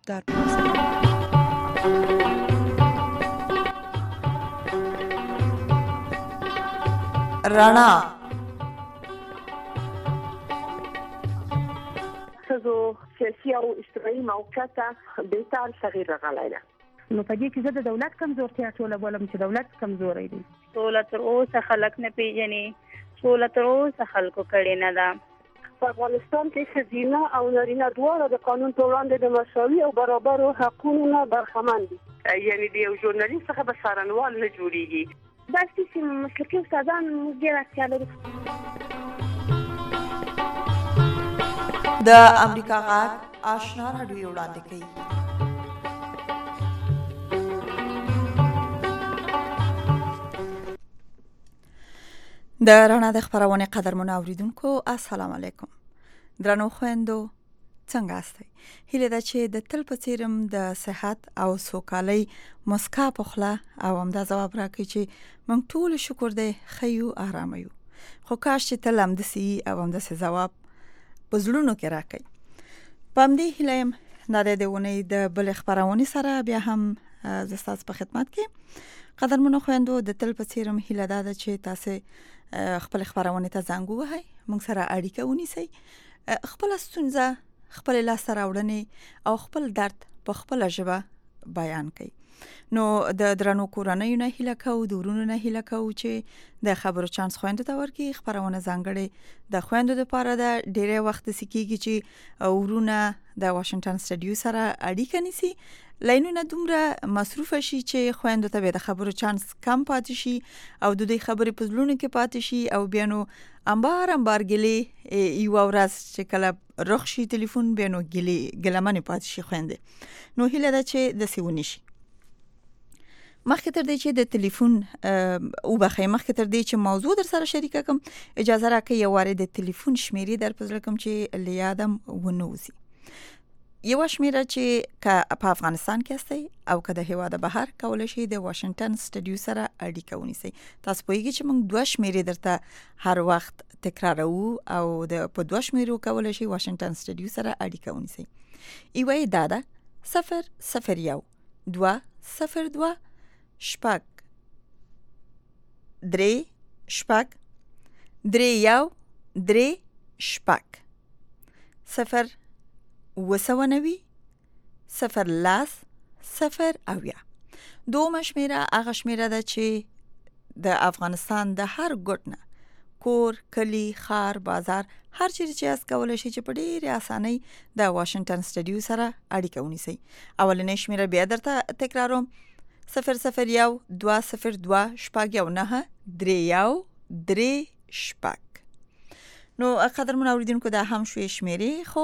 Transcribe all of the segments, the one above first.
خبردار بوسه. رڼا ښځو سیاسي او اجتماعي موقعیت بهتر تغییر راغلی ده. نو په دې کې زه د دولت کمزورتیا ټوله بولم چې دولت کمزوری دی. سوله تر اوسه خلک نه پیژني، سوله تر اوسه خلکو کړې نه ده. په افغانستان کې ښځینه او نارینه دواړه د قانون په وړاندې د مساوي او برابرو حقونو نه برخمن دي. یعنې د یو ژورنالیست څخه به څارنوال نه جوړیږي. داسې چې مسلکي استادان ډېر اړتیا لري. د امریکا غږ آشنا راډیو وړاندې کوي. د رڼا د خبرونه قدرمن اوریدونکو السلام علیکم. درنو خويندو څنګه استئ؟ هیله ده چې د تل په څیرم د صحت او سوکالۍ مسکا پخله او هم دا جواب راکړي چې موږ ټول شکر دې خيو آرام یو. خو کاش چې تل هم د سی او هم د جواب پزړونو کې راکړي. پام دې هیلم نه د ونې د بل خبرونه سره بیا هم زستاس په خدمت کې. قدرمن خويندو د تل په څیرم هیله ده چې تاسو خپل خبرونه ته زنګ ووهئ، موږ سره اړیکه ونیسئ، خپل ستونزه، خپل لاس راوړنې او خپل درد په خپل ژبه بیان کړئ. نو د درنو کورنۍ نه هیله کوو، د ورونو نه هیله کوو چې د خبرو چانس خويندو ته ورکړي. خبرونه ځانګړي د خويندو لپاره د ډېرې وخت سکیږي چې ورونه د واشنگټن سټډیو سره اړیکه نیسي. لاینونه دومره مصروف شي چې خويندو ته به د خبرو چانس کم پاتې شي او د دې خبرې په زلون کې پاتې شي او بیا نو انبار ګلي یو ورځ چې کله رخ شي ټلیفون بیا نو ګلمنه پاتې شي خويندې. نو هیله ده چې د سیونی شي. مخکې تر دې چې د ټلیفون او بخې مخکې تر دې چې موضوع در سره شریکه کوم، اجازه راکړئ یو واره د ټلیفون شمیرې در پزړه کوم چې لیادم ونوزي. یو شمیره چې په افغانستان کې استي او که د هیواده بهر کول شي د واشنگټن سټډیو سره اړیکه ونیسي. تاسو پوهیږئ چې موږ دوه شمیرې درته هر وخت تکرارو او د په دوه شمیرو کول شي واشنگټن سټډیو سره اړیکه ونیسي. ایوه دادا 001 202 شپږ 3 شپږ 3 شپږ 0 وسونوي 0 اویا. دوم شمیره هغه شمیره ده چې د افغانستان د هر ګوټ نه کور، کلی، خار، بازار هر چیرې چې اس کولای شي چې په ډېره اسانۍ د واشنگټن سټډیو سره اړیکه ونیسي. اولنې شمیره بیا درته تکراروم 001 202 شپږ 9 3 شپږ. نو قدرمن اوریدونکو دا هم شوي شمیرې. خو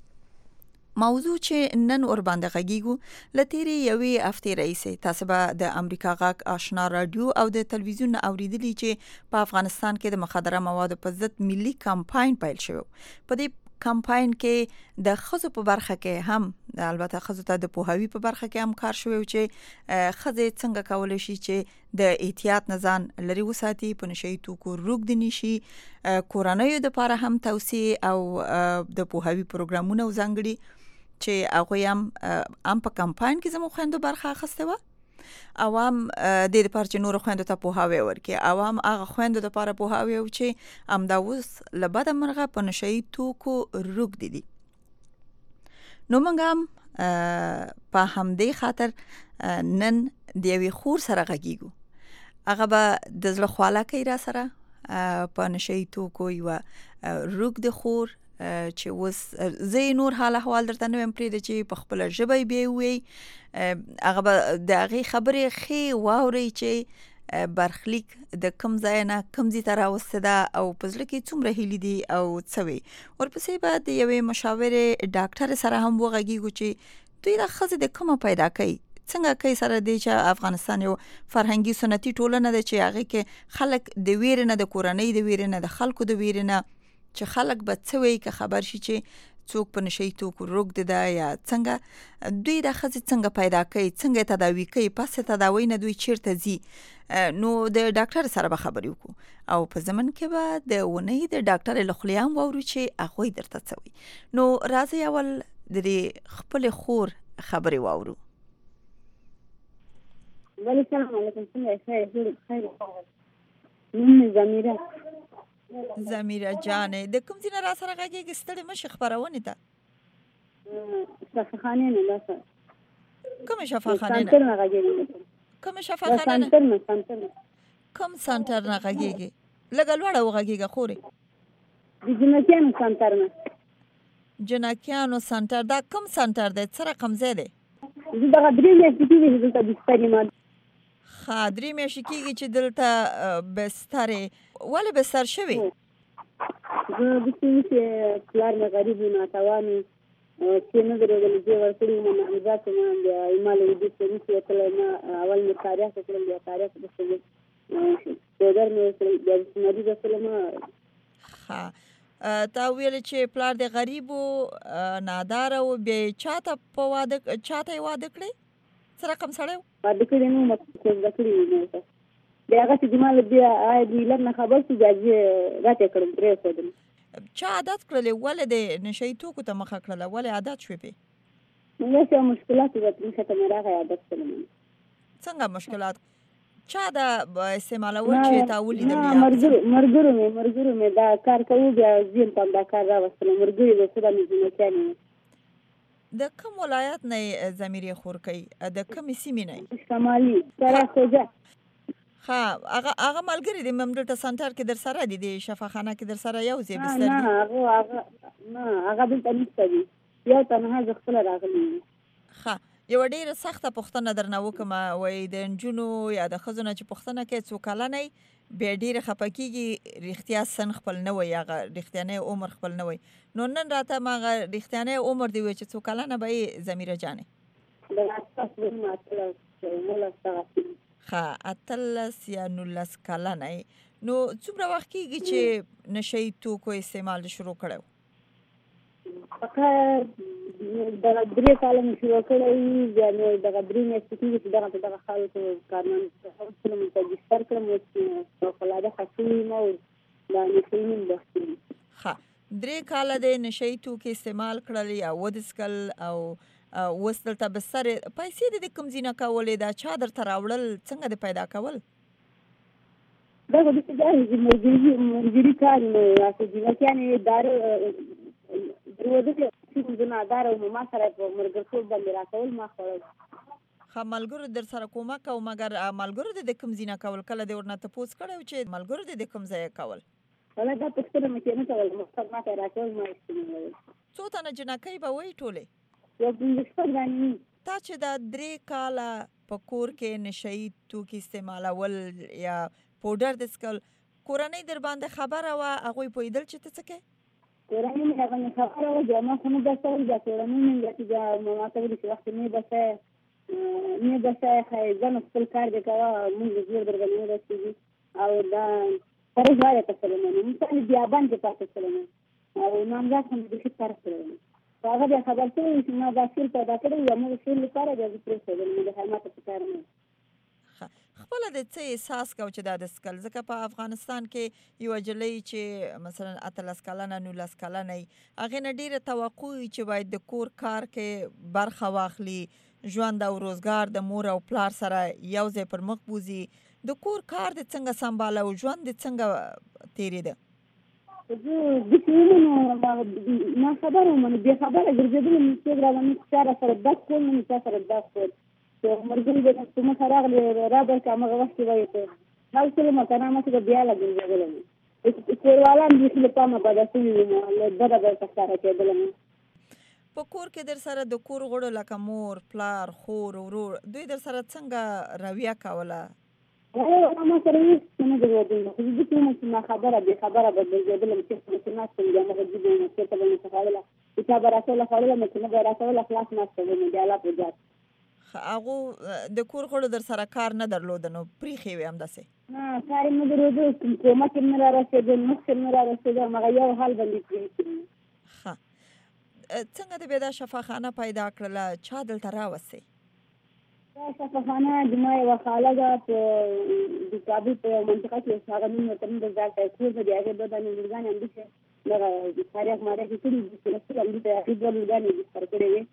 موضوع چې نن اور باندې غږیږو لتیری یوې هفتې رئیسه تاسو به د امریکا غږ آشنا رادیو او د تلویزیون اوریدلی چې په افغانستان کې د مخدره موادو په ضد ملي کمپاین پیل شو. په دې کمپاین کې د خزو په برخه کې هم البته خزو ته د پوهاوی په برخه کې هم کار شوی چې خزه څنګه کولای شي چې د احتیاط نزان لري وساتي، په نشي توکو روغ دي نشي، کورنۍ د لپاره هم توصیه او د پوهاوی پروګرامونه وزنګړي چې هغه هم په کمپاین کې زموږ خويندو برخه اخیسته و. عوام د دې لپاره چې نور خويندو ته پوهاوی ورکړي، عوام هغه خويندو لپاره پوهاوی او چې امداوس لبد مرغه په نشي توکو روغ دي. نو موږ هم په همدې خاطر نن د یوې خور سره غږیږو. هغه به د زړه خواله کوي را سره په نشي توکو یو روغ د خور چې وس زه نور حال احوال درته نوم پرې چې په خپل ژبه به وي. هغه د هغه خبرې خې واوري چې برخلیک د کم ځای نه کم ځای تر اوسه او پزله کې څومره هلي دي او څوي. ورپسې بعد یوې مشاوره ډاکټر سره هم وغږیږو چې دوی د خزه د کومه پیدا کوي، څنګه کوي سره دی چې افغانستان یو فرهنګي سنتي ټولنه ده چې هغه کې خلک د ویر نه، د کورنۍ د ویر نه، د خلکو د ویر نه چې خلک به څوي که خبر شي چې څوک په نشي توکو روغ ده یا څنګه دوی د خزه څنګه پیدا کوي، څنګه تداوی کوي، پس تداوی نه دوی چیرته زی. نو د ډاکټر سره به خبرې وکړو او په زمن کې به د ونې د ډاکټر لخلیام ووري چې هغه درته څوي. نو راځي اول د خپل خور خبرې واورو. السلام علیکم. څنګه خیر نوم زمیره جانې د کوم ځای نه را سره غږېږې؟ ستړې مشې خپرونې ته. شفاخانې نه لاسه کومې شفاخانې سانتر نه غږېږي. کومې شفاخانې نه؟ سانتر کوم سانتر نه غږېږې؟ لږه لوړه وغږېږه خورې. د جنکیانو سانتر نه. جنکیانو سانتر دا کوم سانتر دی؟ څه رقم ځای دی؟ زه دغه 3 میاشتې کېږي چې دلته بستر یم. 3 میاشتې کېږي چې دلته بستر یې. ولې بستر شوې؟ زه داسې وي چې پلار مې غریب و، ناتوان و، چې نه درېدلې زه ورکړې وم نامزاد شوم. بیا ما له دې سړي چې وتلی ما اول مې تاریخ وکړم، بیا تاریخ وکړم، پودر مې وکړل، بیا مریضه شولم. تا ویل چې پلار دې غریب و، ناداره و، بیا یې چاته یې واده کړې؟ څه رقم سړی و؟ واده کړی نه وم، زده کړي وي مې ورته. بیا هغسې چې ما له بیا د علت نه خبر شو، بیا زه رد یې کړم، پرېښودم. چا عادت کړلې؟ ولې د نشهیي توکو ته مخه کړله؟ ولې عادت شوې پې؟ همداسې یو مشکلات وو، مخې ته مې راغی، عادت کړم. څنګه مشکلات؟ چا دا استعمالول چې تا ولیدل؟ ملګرو مې دا کار کوو، بیا ځین ته هم دا کار راوستلم. ملګري د څه دا مې جنکیانې وو. د کوم ولایت نه زمیرې خورکۍ؟ د کومې سیمې نه؟ شمالي سراخوجه. هغه ملګري دې دلته سنټر کې در سره دي، د شفاخانه کې در سره یو ځای بستر دي؟ نه هغه دلته نشته دي، یو تنها زه خپله راغلی یم. یوه ډېره سخته پوښتنه درنه وکړم، وایي د نجونو یا د ښځو نه چې پوښتنه کوي څو کلنه یې، بیا ډېره خفه کېږي، رښتیا سن خپل نه وایي، هغه رښتیانی عمر خپل نه وایي. نو نن راته هغه رښتیانی عمر دې وایي چې څو کلنه به یې زمیره جانې؟ 18 یا 19 کلنه یې. نو څومره وخت کېږي چې نشهیي توکو استعمال شروع کړی و؟ دغه 3 کاله مې شروع کړی وي، بیا مې دغه 3 میاشتې کېږي چې دغه خلکو کارمند کړم، رجسټر کړم، فوقالعاده ښه یم او دا نشهیي نوم بخښي. 3 کاله د نشهیي توکي استعمال کړل یا ودسکل او اوس دلته بستر. پیسې دې د کوم ځای نه کولې؟ دا چا درته راوړل؟ څنګه دې پیدا کول؟ دا خو داسې دا ملګري کار نه و، جنکیانې اداره دروازه کې زه ناداره وم، ما سره په ملګرتوب باندې راکول، ما خوړل. ملګرو در سره کومک او مګر ملګرو دې د کوم ځای نه کول؟ کله دې ورنه تپوس کړی و چې ملګرو دې د کوم ځای کول؟ ولا دا پوښتنه مې چې نه کوله، مقصد ما ته راکول، ما استعمالول. څو تنه جنکۍ به وایي ټولې؟ یو 15 دانې. تا چې دا 3 کاله په کور کې نشهیي توکي استعمالول یا پوډر دسکل، کورنۍ در باندې خبره وه؟ هغوی پوهېدل چې ته څه کوې؟ کورنۍ مې هغه خبره وه، بیا ما خو نه بسه ویل، بیا کورنۍ مې بیا ما ته ویلي چې وخت نه بسه ښایي ځان خپل کار دې کوه، مونږ زور در باندې نه رسېږي. او دا فرض وایه ته سلمان مثال بیابان کې پاتې شولم او نامزاد هم بیخي فرق کړی. هغه بیا خبر شوی چې ما دا شعر پیدا کړی یا موږ شعر لپاره بیا زه پرېښودلم، د خیماته په کار نه. خپله د څه احساس کو چې دا دسکل؟ ځکه په افغانستان کې یوه نجلۍ چې مثلا 18 کلنه 19 کلنه وي، هغې نه ډېره توقع وي چې باید د کور کار کې برخه واخلي، ژوند او روزګار د مور او پلار سره یو ځای پر مخ بوځي. د کور کار دې څنګه سنباله او ژوند دې څنګه تېرېده؟ زه داسې ومنو ما خبره ومنو، بې خبره ګرځېدلم، څوک راباندې چا راسره بد کول نه چا سره بد کول. ملګري به په مخه راغلې رابر که همغه وخت کې وایي ته حل شولم که نه مخکې به بیا له ګرځېدلم. کوروالان بیخي له پامه بده شوي وي، له بده به ورته ښکاره کېدلم. په کور کې در سره د کور غړو لکه مور، پلار، خور، ورور، دوی در سره څنګه رویه کوله؟ ما سره هېڅ نه درلودل، خو زه داسې ومه چې ناخبره بې خبره به ګرځېدلم، چېرته به چې ناست وم بیا همغه جیب وم، چېرته به مې څه خوړله، چې چا به راټوله خوړله مې، چې نه به یې راټوله خلاص ناسته وم، بیا الله په جات. هغو د کور غړو در سره کار نه درلوده، نو پریښې وې همداسې؟ نه کار یې نه درلوده، کومک یې نه را رسېده، مخ یې نه را رسېده، همغه یو حال باندې پرېښې وې. څنګه دې بیا دا شفاخانه پیدا کړله؟ چا دلته راوستې؟ دا شفاخانه زما یوه خاله ده په د کابل په یوه منطقه کې، هغه نوم ورته نه ده ځان ته کور ده، د هغې 2 دانې لورګانې همدې چې دغه تاریخ ماریخ یې کړي دي، چې رسول همدې ته هغې 2 لورګانې بستر کړې وې.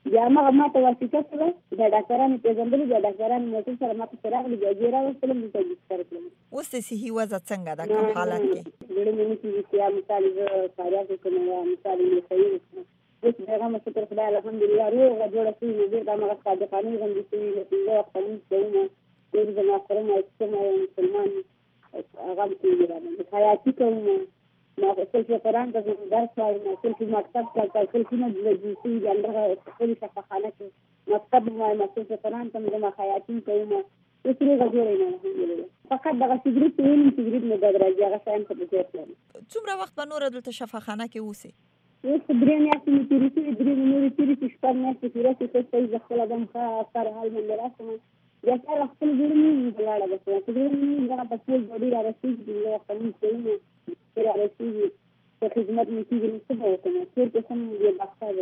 بیا هغه ماته واسطه سره د ډاکټرانو پیژندلې د ډاکټرانو موټر سره ماته سره راغلي بیا یې راوستلم دلته بستر کړم. اوس د صحي وضع څنګه ده کوم حالت کې؟ زړه مې نه کېږي چې یا مثال زه فعالیت وکړم یا مثال مې صحیح وکړم. اوس د هغه شکر خدای الحمدلله روغه جوړه شوې نو بېرته همغه صادقانه غوندې شوي د پنځه وخته لمونځ کوم ډېر زما خورم او څښم او مسلمان هغه هم کېږي راباندې حیاتي کوم. ما صرف قرآن ته درس وایم، صرف مکتب ته صرف نه جوړ شوي دي همدغه خپلې شفاخانه کې مکتب وایم، صرف قرآن ته زما حیاتي کوم. اوس روغه جوړه یم الحمدلله. فقط دغه سګرېټ چې وینم سګرېټ مې دګ راځي هغه شیان ته په ځای لرم. څومره وخت به نوره دلته شفاخانه کې اوسې؟ اوس 3 میاشتې مې تېرې شوې، 3 نورې تېرې شوې، 4 میاشتې پوره شوې. ته صحیح زه خپله دم ښه سر حال باندې راشم. بیا سره خپل زړه مې ولاړه بس چې زړه مې دغه په ټول باډي را رسېږي چې زه وخته مونځ کوم را رسېږي په خدمت مې کېږي نو څه به وکړم چېرته سم یې بخته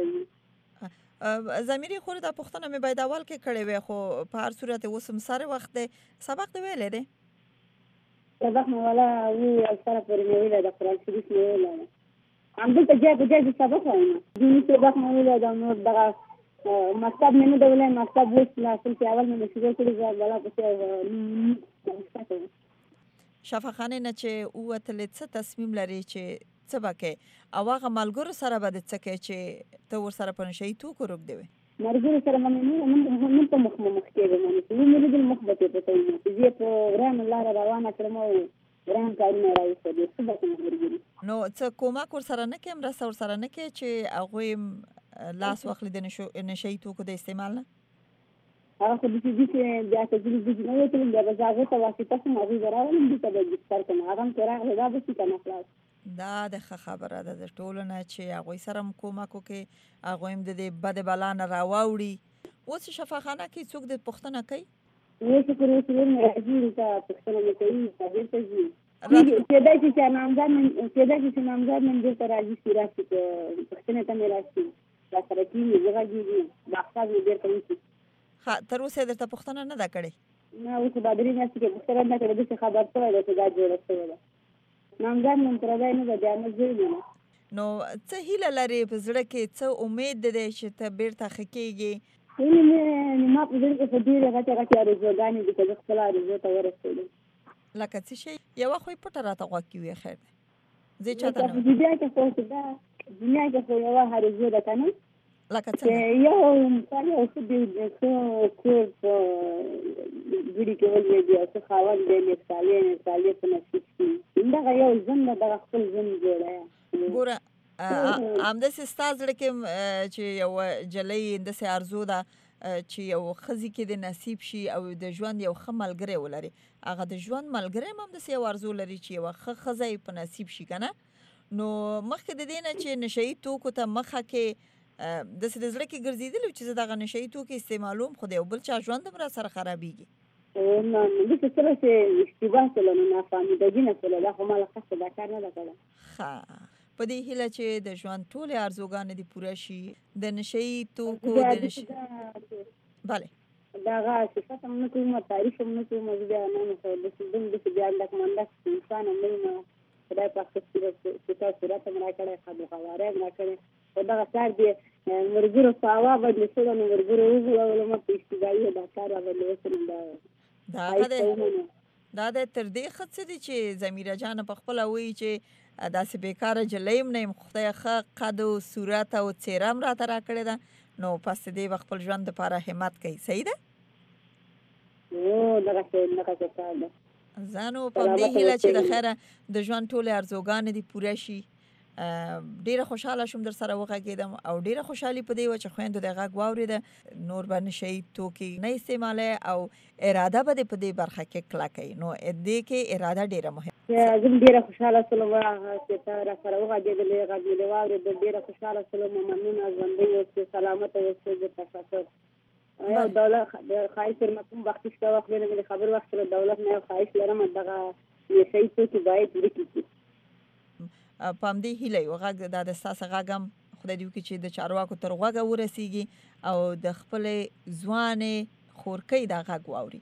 وي. ضمیري خور دا پوښتنه مې باید اول کې کړې وی خو په هر صورت اوس هم سره وخت دی. سبق دې ویلی دی؟ سبق مې والا وویل سره پورې مې ویلی د قرآن شریف مې ویلی ده. همدلته ځای په ځای زه سبق وایم. دیني سبق مې ویلی ده. نور دغه مکتب مې نه ده ویلی. مکتب اوس اصل کې اول مې شروع کړي زه بلا پسې کوم. شفاخانې نه چې ووتلې څه تصمیم لري چې څه به کوې او هغه ملګرو سره به دې څه کوې چې ته ورسره په نشهیي توکو روږدی وې؟ ملګرو سره به مې نه په مخ کېږم چې ومې لیدل مخ به ترې پټوم چې زه یې په ورانه لاره روانه کړم او وران کارونه یې راویښته دي. څه به کوم ملګري نو څه کومک ورسره نه کوې، مرسته ورسره نه کوې چې هغوی لاس واخلي د نشهیي توکو د استعمال نه؟ هغه خو داسې دي چې بیا تجربې دي نه وتلم بیا به زه هغې ته واسطه شم هغوی به راولم دې ته به بستر کړم. هغه هم چې راغلی دا به شي که نه خلاص. دا د ښه خبره ده د ټولو نه چې هغوی سره هم کومک وکړي، هغوی هم د دې بدې بلا نه راواوړي. اوس شفاخانه کې څوک دې پوښتنه کوي؟ اوس شکر اوس ور مې راځي ورته پوښتنه مې کوي طبیعت ته ځي. کېدای شي چې نامزاد نن دلته راځي چې راشي پوښتنې ته مې راشي راسره کېږي زه غږېږي ډاکټر مې بېرته وشي. ښه تر اوسه یې درته پوښتنه نه ده کړې؟ نه اوس به 3 میاشتې کې پوښتنه نه کړې داسې خبر شوی ده چې دا جوړه شوې ده. نامزاد نن پردی نه ده بیا نه زوی نه. نو څه هیله لرې په زړه کې، څه امید دی چې ته بیرته ښه کېږې؟ هیلې مې ما په زړه کې خو ډېرې غټې آرزوګانې دي چې زه خپله آرزو ته ورسېدم. لکه څه شی؟ یوه خو یې پټه راته غوږ کې وي خیر دی زه یې چاته نه په دنیا کې خو دا دنیا کې خو یوه آرزو ده که نه لکه څنګه یو مثال یو څه څه کور په ګوډي کې ولوېږي او څه خاوند دی مثالې په نصیب شي دغه یو ژوند ده دغه خپل ژوند جوړه. ګوره همداسې ستا زړه کې چې یوه جلۍ همداسې ارزو ده چې یو ښځې کې د نصیب شي او د ژوند یو ښه ملګری ولري، هغه د ژوند ملګری هم همداسې یو ارزو لري چې یوه ښه ښځه یې په نصیب شي که نه. نو مخکې د دې نه چې نشهیي توکو ته مخه کې داسې د زړه کې ګرځېدلي چې زه دغه نشهیي توکي استعمالوم خو د یو بل چا ژوند هم راسره خرابېږي. نه داسې څه ده چې اشتباه شوله نو نافهمیدګي نه شوله دا خو ما له خاصه دا کار نه ده کړی. ښه په دې هیله چې د ژوند ټولې ارزوګانې دې پوره شي د نشهیي توکو بله د هغه صفت هم نه کوم تعریف هم نه کوم زه بیا نه خو داسې بیا ډکمنډک انسان هم نه یم خدای پاک ښه صورت هم راکړی ښه خواری هم راکړی خو دغه کار دی ملګرو په هوا بدلې شوله نو ملګرو وغولولم په اشتباهي دا کار راباندې وکړم. دا د تر دې ښه څه دي چې ضمیره جانه په خپله وایي چې داسې بېکاره جلۍ هم نه یم خدای ښه قد و صورت او څېره هم راته راکړې ده نو پس دې به خپل ژوند دپاره همت کوي. صحیح ده؟ دغه کار ده. زه نو په همدې هیله چې د خیره د ژوند ټولې ارزوګانې دې پوره شي. ډېره خوشحاله شوم در سره وغږېدم او ډېره خوشحالي په دې وه چې خویندو د غږ واورېده نور به نشهیي توکي نه استعمالوي او اراده به دې په دې برخه کې کلکوي. نو دې کې اراده ډېره مهمه. زه هم ډېره خوشحاله شولم چې ته را سره وغږېدلې غږ مې دې واورېده ډېره خوشحاله شولم. مننه ژوندۍ اوسې سلامته اوسې د تشکر. یو دولت د خواهش لرم کوم وخت شته وخت نه مې خبر وخت له دولت نه یو خواهش لرم دغه نشهیي توکي باید ورکړي شي. په همدې هیله یو غږ دا د ستاسې غږ هم خدای دې وکړي چې د چارواکو تر غوږه ورسیږي او د خپلې ځوانې خورکۍ دا غږ واوري.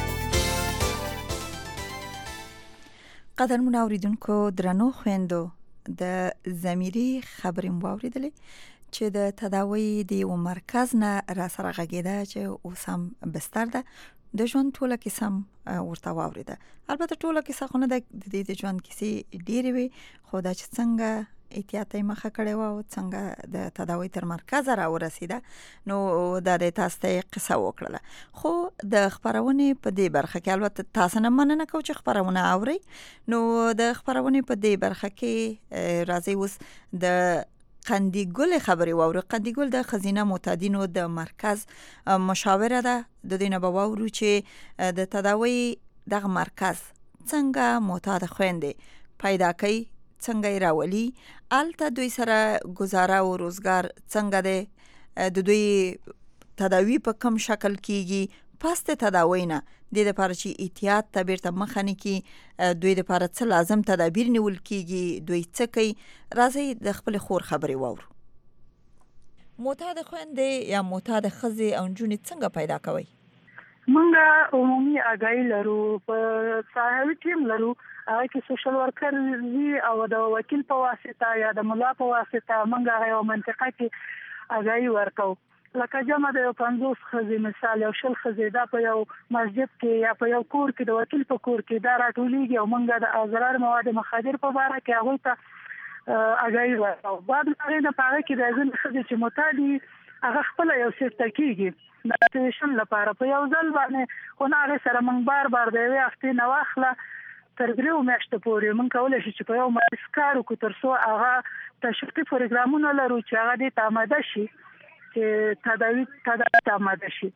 قدرمنو اوریدونکو درنو خویندو د ضمیري خبرې مو واورېدلې چې د تداوی د یو مرکز نه را سره غږېده چې اوس هم بستر ده. د ژوند ټوله کیسه هم ورته واورېده. البته ټوله کیسه خو نه ده، د دې د ژوند کیسې ډېرې وي، خو دا چې څنګه احتیاط یې مخه کړې وه او څنګه د تداوی تر مرکزه را ورسېده، نو دا د تاسو ته قصه وکړله. خو د خپرونې په دې برخه کې البته تاسو نه مننه کوم چې خپرونه اورئ، نو د خپرونې په دې برخه کې راځي اوس د قندیګل خبرې واورو. قندیګل د ښځینه معتادینو د مرکز مشاوره ده. د دې نه به واورو چې د تداوی دغه مرکز څنګه معتاد خویندې پیدا کوي، څنګه یې راولي، هلته دوی سره ګزاره او روزګار څنګه دی، د دوی تداوی په کم شکل کیږي، پس د تداوی نه د لپاره چې احتیاط ته بیرته مخه نه کړي، دوی لپاره څه لازم تدابیر نیول کیږي، دوی څه کوي. راځي د خپل خور خبرې واورو. معتاد خویندې یا معتاد ښځې او نجونې څنګه پیدا کوي؟ موږ عمومي آګاهي لرو، په ساحوي ټیم لرو، هغه کې سوشل ورکر وي او د وکیل په واسطه یا د ملا په واسطه موږ هغه یو منطقه کې آګاهي ورکو. لکه جمع د 50 ښځې مثال یو 100 ښځې دا په یو مسجد کې یا په یو کور کې د وکیل په کور کې دا راټولیږي او موږ د اضرار مواد مخدر په اړه کې هغه ته آګاهي ورکو. بعد هغه نه پاره کې د ځین ښځې چې معتادي هغه خپل یو سیټ کېږي د اکټیویشن لپاره په یو ځل باندې، خو نه هغه سره موږ بار د یوې هفتې نه واخله تر 3 میاشتو پورې موږ کولی شو چې په یو مریض کار وکړو تر څو هغه تشویقي پروګرامونه لرو چې هغه دې ته آماده شي، چې تداوی ته آماده شي.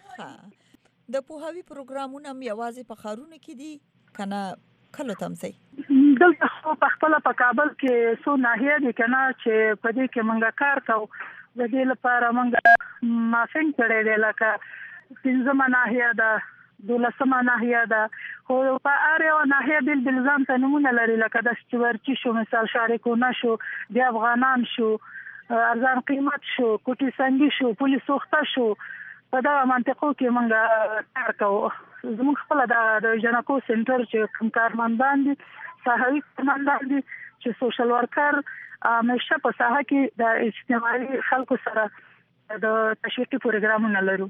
د پوهاوي پروګرامونه هم یوازې په ښارونو کې دي که نه کلو ته هم ځئ؟ دلته خو په خپله په کابل کې څو ناحیه دي که نه چې په دې کې موږ کار کوو. د دې لپاره موږ مافنګ کړی دی، لکه 15مه ناحیه ده، 12مه ناحیه ده، خو په هر یوه ناحیه بیل بیل ځان ته نومونه لري، لکه د چورچي شو مثال، شارکونه شو، بیا افغانان شو، ارزان قیمت شو، کوټي سنگي شو، پولی سوخته شو. په دغه منطقو کې موږ کار کوو. زموږ خپله د جنکو سنټر چې کوم کارمندان دي، ساحوي کارمندان دي چې سوشل ورکر همیشه په ساحه کې د اجتماعي خلکو سره د تشویقي پروګرامونه لرو.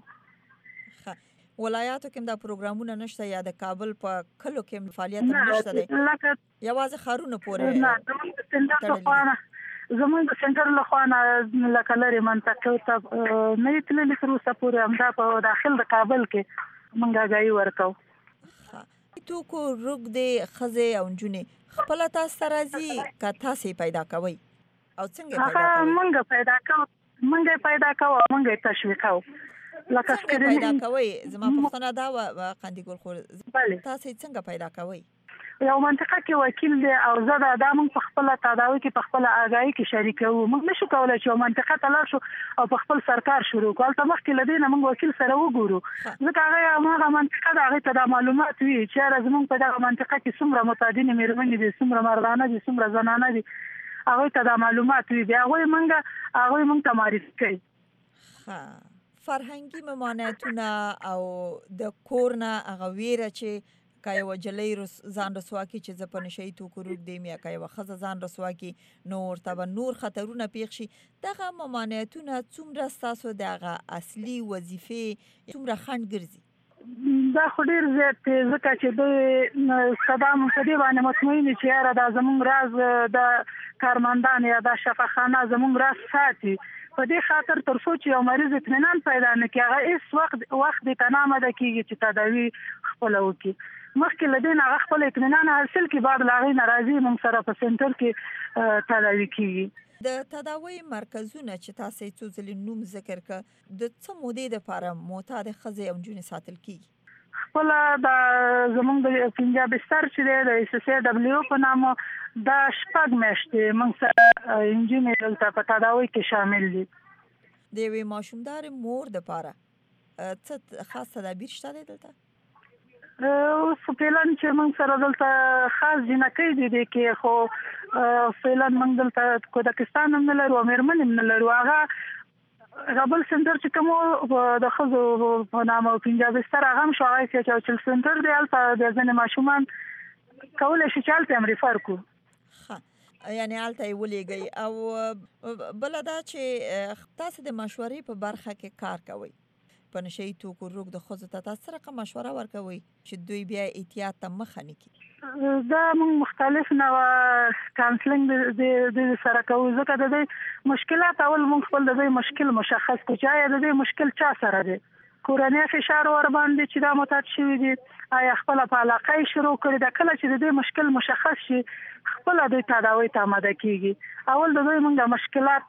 ولایاتو کې دا پروګرامونه نشته یا د کابل په کلو کې فعالیت نشته دی؟ یوازې ښارونو پورې؟ نه، زموږ د سنټر له خوا نه لکه لرې منطقو ته نه یې تللي تر اوسه پورې، همدا په داخل د کابل کې موږ آګاهي ورکوو. توکو روږدې ښځې او نجونې خپله تاسو ته راځي که تاسو یې پیدا کوئ او څنګه یې پیدا کوئ؟ موږ پیدا کوو او موږ یې تشویقوو. لکه څنګه پیدا کوئ؟ زما پوښتنه دا وه قندیګل خور، تاسو یې څنګه پیدا کوئ؟ یو منطقه کې وکیل دی او زه دا موږ په خپله تداوی کې په خپله آګاهي کې شریکوو. موږ نشو کولی چې یو منطقه ته لاړ شو او په خپل سرکار شروع کړو. هلته مخکې له دې نه موږ وکیل سره وګورو، ځکه هغه هماغه منطقه ده، هغې ته دا معلومات وي چې یاره زموږ په دغه منطقه کې څومره معتادینې مېرمنې دي، څومره مردانه دي، څومره زنانه دي، هغوی ته دا معلومات وي. بیا هغوی موږ ته معرفي کوي. فرهنګي ممانعتونه او د کور نه هغه ویره چې که یوه جلۍ ځان رسوا کړي چې زه په نشهیي توکو روږدې یم، یا که یوه ښځه ځان رسوا کړي نو ورته به نور خطرونه پېښ شي، دغه ممانعتونه څومره ستاسو د هغه اصلي وظیفې څومره خنډ ګرځي؟ دا خو ډېر زیات دی، ځکه چې دوی صدام په دې باندې مطمئن دي چې یاره دا زموږ راز د کارمندان یا دا شفاخانه زموږ راز ساتي. په دې خاطر تر څو چې یو مریض اطمینان پیدا نه کړي، هغه هېڅ وخت دې ته نه آماده کېږي چې تداوي خپله وکړي. مخکې له دې نه هغه خپل اطمینان حاصل کړي، بعد له هغې نه راځي موږ سره په سنټر کې تداوي کېږي. د تداوی مرکزونه چې تاسو یې څو ځلې نوم ذکر کړه، د څه مودې دپاره معتاد ښځې او نجونې ساتل کېږي؟ خپله د زموږ د پنجاب بستر چې دی د SSAW په نامه دا 6 میاشتې موږ سره نجونې دلته په تداوی کې شامل دي. د یوې ماشومدارې مور دپاره څه خاص تدابیر شته دی دلته؟ اوس فعلا چې موږ سره دلته خاص جنکۍ دي دی کې، خو فعلا موږ دلته کودکستان هم نه لرو او مېرمنې هم نه لرو. هغه بل سنټر چې کوم د ښځو په نامه پنجاب بستر هغه هم شو، هغه چې سنټر دی هلته د ځینې ماشومان کولی شي چې هلته هم ریفر کړو. یعنی هلته یې ولیږئ. او بله دا چې تاسو د مشورې په برخه کې کار کوئ په نشه یي توکو روږ د ښځو ته، تاسو څه رقم مشوره ورکوئ چې دوی بیا احتیاط ته مخه نه کړي؟ دا موږ مختلف نوع کانسلینګ د سره کوو، ځکه د دې مشکلات اول موږ خپل د دې مشکل مشخص کړو چې آیا د دې مشکل چا سره دی، کورنۍ فشار ور باندې چې دا معتاد شوي دي، آیا خپل په علاقه یې شروع کړي ده. کله چې د دې مشکل مشخص شي خپل د تداوی ته آماده کیږي. اول د دوی موږ مشکلات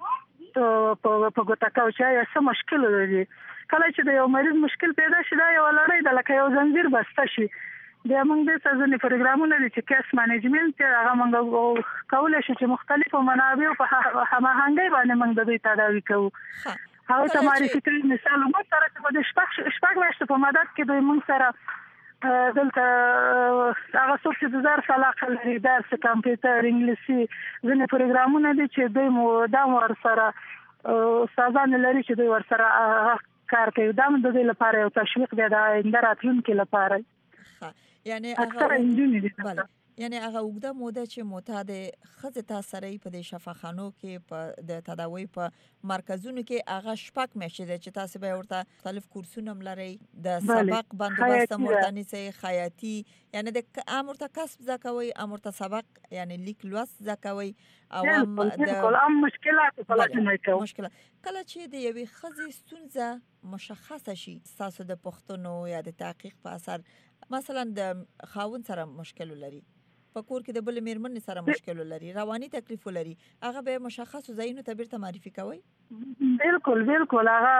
په ګوته کوو چې آیا څه مشکل لري. کله چې د یو مریض مشکل پیدا شي دا یو لړۍ ده، لکه یو زنجیر بسته شي. بیا موږ د ځینې پروګرامونه دي چې کیس مانجمنټ هغه موږ کولی شو چې مختلفو منابعو په هماهنګۍ باندې موږ د دوی تداوي کوو. هغه ته معرفي کوي. مثال موږ سره چې په شپږ میاشتو په مدت کې دوی موږ سره دلته هغه څوک چې د درس علاقه لري، درس کمپیوټر، انګلیسي، ځینې پروګرامونه دي چې دوی مدام ورسره استادان لري چې دوی ورسره کار کوي. دا د دوی لپاره یو تشویق دی د آینده راتلونکي لپاره. یعنی اکثره نجونې دي. یعنی هغه اوږده موده چې معتاد ښځې ته سره په دې شفاخانو کې په د تداوی په مرکزونو کې هغه شپږ میاشتې ده چې تاسو به ورته مختلف کورسونه هم لرئ، د سبق بندوبست هم ورته نیسئ، خیاطي، یعنی د ورته کسب زده کوئ، ورته سبق یعنی لیک لوست زده کوئ، او هم د مشکلات په لټه کوو. کله چې د یوې ښځې ستونزه مشخصه شي ستاسو د پوښتنو یا د تحقیق په اثر، مثلا د خاوند سره مشکل لري، په کور کې د بل میرمنې سره مشکل لري، رواني تکلیف لري، هغه به مشخصو ځایونو ته بیرته معرفي کوئ؟ بالکل هغه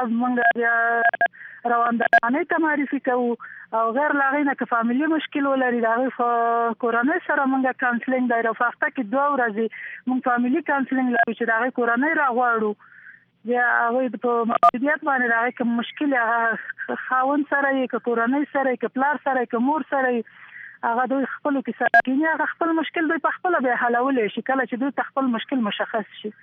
موږ رواندرمانۍ ته معرفي کوو، او غیر له هغې نه که فامیلي مشکل ولري د هغې کورنۍ سره موږ کانسلینګ دی. په هفته کې 2 ورځې موږ فامیلي کانسلینګ لرو چې د هغې کورنۍ راغواړو. بیا هغوی په موجودیت باندې د هغې که مشکل هغه خاوند سره یې، که کورنۍ سره یې، که پلار سره یې، که مور سره یې، هغه دوی خپلو کې سره کینی، هغه خپل مشکل دوی په خپله بیا حلولی شي کله چې دوی ته خپل مشکل مشخص شي.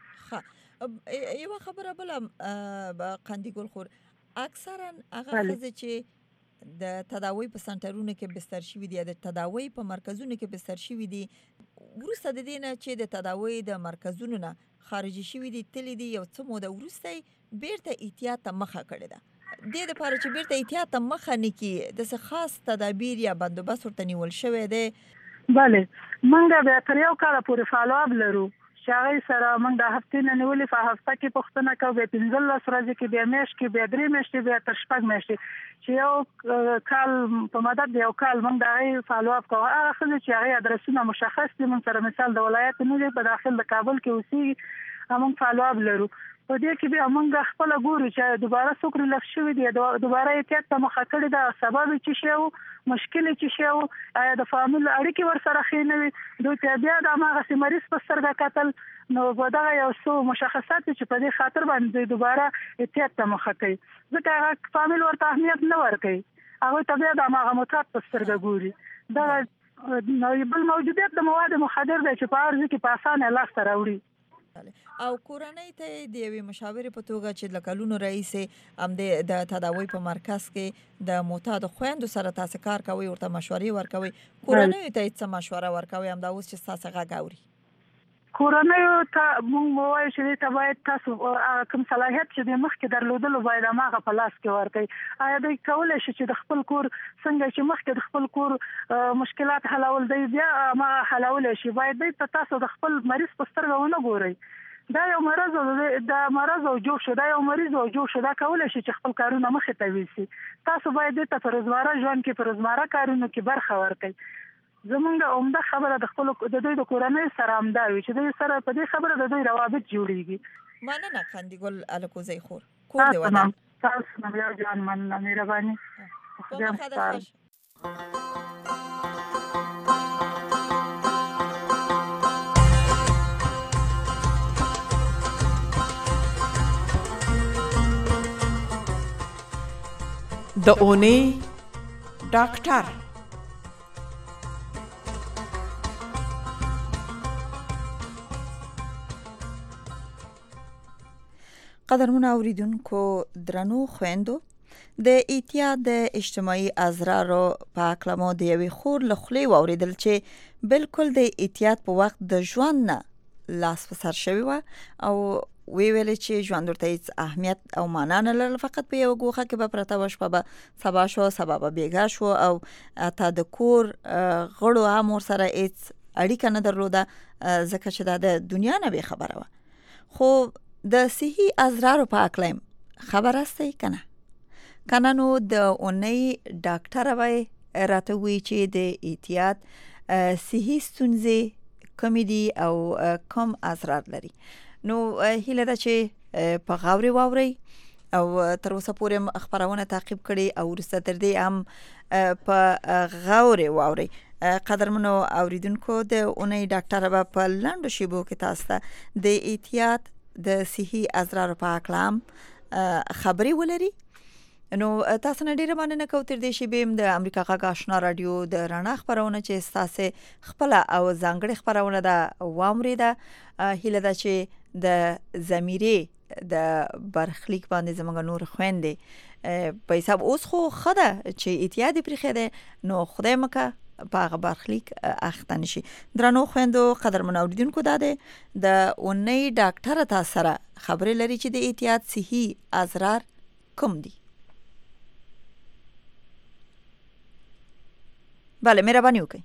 یوه خبره بله قندي ګل خور، اکثرا هغه ښځې چې د تداوی په سنټرونو کې بستر شوي دي یا د تداوی په مرکزونو کې بستر شوي دي، وروسته د دې نه چې د تداوی د مرکزونو نه خارجي شوي دي، تللی دي، یو څه موده وروسته یې بیرته احتیاط ته مخه کړې ده. دې دپاره چې بیرته احتیاط ته مخه نه کړي داسې خاص تدابیر یا بندوبست ورته نیول شوی دی؟ بله، موږ بیا تر 1 کاله پورې فالو اپ لرو چې هغې سره موږ د هفتې نه نیولې په هفته کې پوښتنه کوو، بیا 15 ورځې کې، بیا میاشت کې، بیا 3 میاشتې، بیا تر 6 میاشتې، چې یو کال په مدت د 1 کال موږ د هغې فالو اپ کوو. هغه ښځې چې هغې ادرسونه مشخص دي موږ سره، مثال د ولایت نه دی، په داخل د کابل کې اوسېږي، موږ فالو اپ لرو. په دې کې بیا موږ خپله ګورو چې دوباره څوک ریلیف شوي دي، دوباره احتیاط ته مخه کړې ده، سبب یې څه شی و، مشکل یې څه شی و، آیا د فامیل اړیکې ورسره ښې نه وي، دوی ته بیا د هماغسې مریض په سترګه کتل. نو په دغه یو څو مشخصات دي چې په دې خاطر باندې دوی دوباره احتیاط ته مخه کوي، ځکه هغه فامیل ورته اهمیت نه ورکوي، هغوی ته بیا د هماغه معتاد په سترګه ګوري. دغه بل موجودیت د مواد مخدر دی چې په هر ځای کې په اسانه لاسته راوړي. او کورنۍ ته د یوې مشاورې په توګه چې له کلونو راهیسې هم د تداوی په مرکز کې د معتادو خویندو سره تاسو کار کوئ، ورته مشورې ورکوئ، کورنیو ته څه مشوره ورکوئ همدا اوس چې ستاسو غږ اوري؟ کورنیو ته موږ وایو چې دې ته باید تاسو کوم صلاحیت چې د مخکې درلودلو باید هماغه په لاس کې ورکړئ. آیا دوی کولی شي چې د خپل کور څنګه چې مخکې د خپل کور مشکلات حلول دی بیا هماغه حلولی شي؟ باید دوی ته تاسو د خپل مریض په سترګه ونه ګورئ. دا یو مرض او جوړ شو، دا یو مریض او جوړ شو، دا کولی شي چې خپل کارونه مخې ته ویسي. تاسو باید دې ته په روزمره ژوند کې په روزمره کارونو کې برخه ورکړئ. زمونږ عمده خبره د دوی د کورنۍ سره همدا وي چې دوی سره په دې خبره د دوی روابط جوړیږي. مننه قندي ګل الکوزی خور، کور دې ودان. تاسو نه بیا جان مننه، مهرباني. د اونۍ ډاکټر. قدرمن اوریدونکو، درنو خویندو، د احتیاط د اجتماعي اضرارو په اړه مو د یوې خور له خولې واوریدل چې بالکل د احتیاط په وخت د ژوند نه لاس په سر شوی و او وی ویل چې ژوند ورته هیڅ اهمیت او معنا نه لرله، فقط په یو ګوښه کې به پرته وه، شپه به سبا شو، سبا به بیګا شو او حتی د کور غړو هم ورسره هیڅ اړیکه نه درلوده ځکه چې دا د دنیا نه بې خبره وه. خو د صحي اضرارو په هکله خبر هستئ که نه؟ کنه نو د اونۍ ډاکټره به راته ووایي چې د احتیاط صحي ستونزې کومې دي او کوم اضرار لري. نو هیله ده چې په غاوري واورئ او تر اوسه پورې خبرونه تعقیب کړي او وروسته تر دې هم په غاوري واورئ. قدرمنو اوریدونکو، د اونۍ ډاکټره به په لنډو شیبو کې تاسو ته د احتیاط د صحي اضرارو په هکله هم خبرې ولري. نو تاسو نه ډیره مننه کوم تر دې شیبې د امریکا غږ آشنا رادیو د رڼا خبرونه چې تاسو خپل او ځانګړي خبرونه د واوریده. هیله ده چې د زمیرې د برخلیک باندې زموږ نور خويندې په حساب اوس خو خده چې احتیاط پرې خده، نو خدای مکه په هغه برخلیک اخته نشي. درنو خويندو، قدرمن اوریدونکو، د اونۍ ډاکټره تاسو سره خبرې لري چې د احتیاط صحي اضرار کوم دي. بله، مهرباني وکړئ.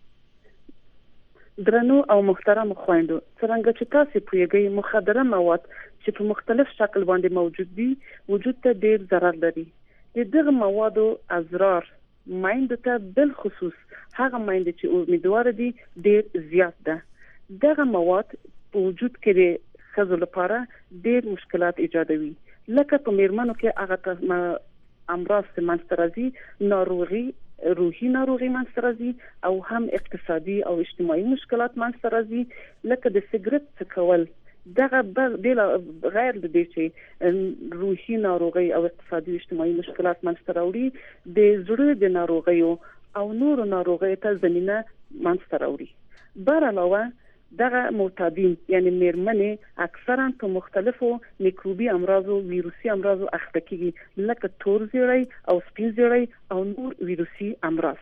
درنو او محترم خويندو، څنګه چې تاسو پوهیږئ مخدره مواد چې په مختلف شکل باندې موجود دي وجود ته ډیر ضرر لري. دغه موادو اضرار مایند ته بل خصوص هغه مایند چې امیدوار دي ډیر زیات ده. دغه مواد په وجود کې خزو لپاره ډیر مشکلات ایجادوي، لکه په میرمنو کې هغه امراض چې منځته راځي، ناروغي، روحي ناروغي منځته راځي او هم اقتصادي او اجتماعي مشکلات منځته راځي، لکه د سیګریټ څکول. دغه غیر د دې چې روحي ناروغي او اقتصادي اجتماعي مشکلات منځته راوړي، د زړه د ناروغیو او نورو ناروغیو ته زمينه منځته راوړي. بر علاوه دغه معتادین یعنی میرمنې اکثرا په مختلفو میکروبي امراضو، ویروسي امراضو اخته کیږي، لکه تور زیړی او سپین زیړی او نور ویروسي امراض.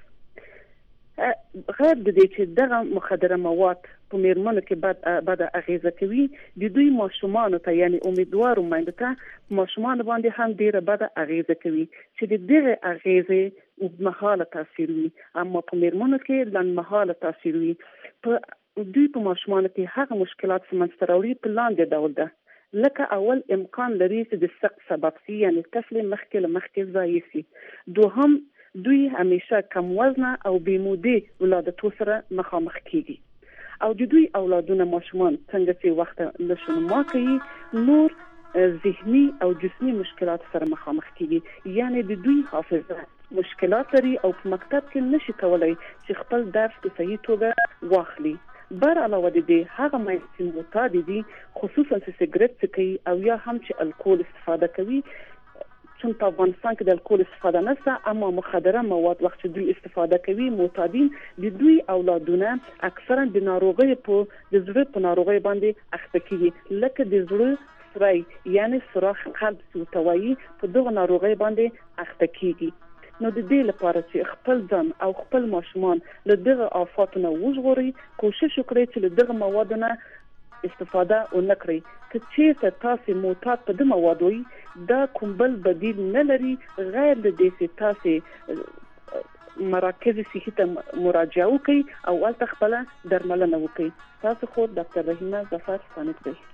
غیر د دې چې دغه مخدره مواد په میرمنو کې بد اغیزه کوي، د دوی ماشومان ته یعنی امیدوارو مایند ته ماشومان باندې هم ډیره بد اغیزه کوي چې د دغه اغیزه اوږدمهاله تاثیر وي، اما په میرمنو کې لنډمهاله تاثیر وي. دوی په ماشومان کې هغه مشکلات چې منځته راوړي په لاندې ډول ده، لکه اول امکان لري چې د سقط سبب شي، یعنی طفل مخکې ضایع شي. دوهم، دوی همیشه کم وزنه او بې مودې ولادتو سره مخامخ کیږي او د دوی اولادونه ماشومان څنګه چې وخت نشونما کوي، نور ذهني او جسمي مشکلات سره مخامخ کیږي، یعنی د دوی حافظه مشکلات لري او په مکتب کې نشي کولای چې خپل درس په صحیح توګه واخلي. بر علاوه د دې هغه مایند چې معتاد دي، خصوصا چې سیګریټ څکوي او یا هم چې الکول استفاده کوي، چون په افغانستان کې د الکول استفاده نشته، اما مخدره مواد وخت چې دوی استفاده کوي، معتادین د دوی اولادونه اکثرا د ناروغۍ په د زړه په ناروغۍ باندې اخته کیږي، لکه د زړه سوري یعنی سوراخ قلب سوتوي، په دغه ناروغۍ باندې اخته کیږي. نو د دې لپاره چې خپل ځان او خپل ماشومان له دغه آفاتو نه وژغوري، کوشش وکړئ چې له دغه موادو نه استفاده ونه کړئ. که چېرته تاسو معتاد په دې موادو وي، دا کوم بل بدیل نه لري غیر د دې چې تاسو مراکز صحي ته مراجعه وکړئ او هلته خپله درملنه وکړئ. تاسو خو ډاکټر رحیمه ظفر ستانک دی.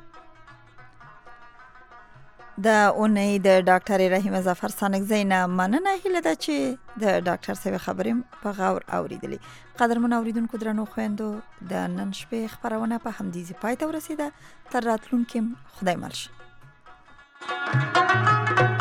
د اونۍ د ډاکټر رحیمه ظفر ثانکزی نه مننه. هیله ده چې د ډاکټر صاحب خبرې په غور اوریدلې. قدرمن اوریدونکو، درنو خويندو، د نن شپې خبرونه په همدې ځای پای ته ورسیده. تر راتلونکي خدای مل شه.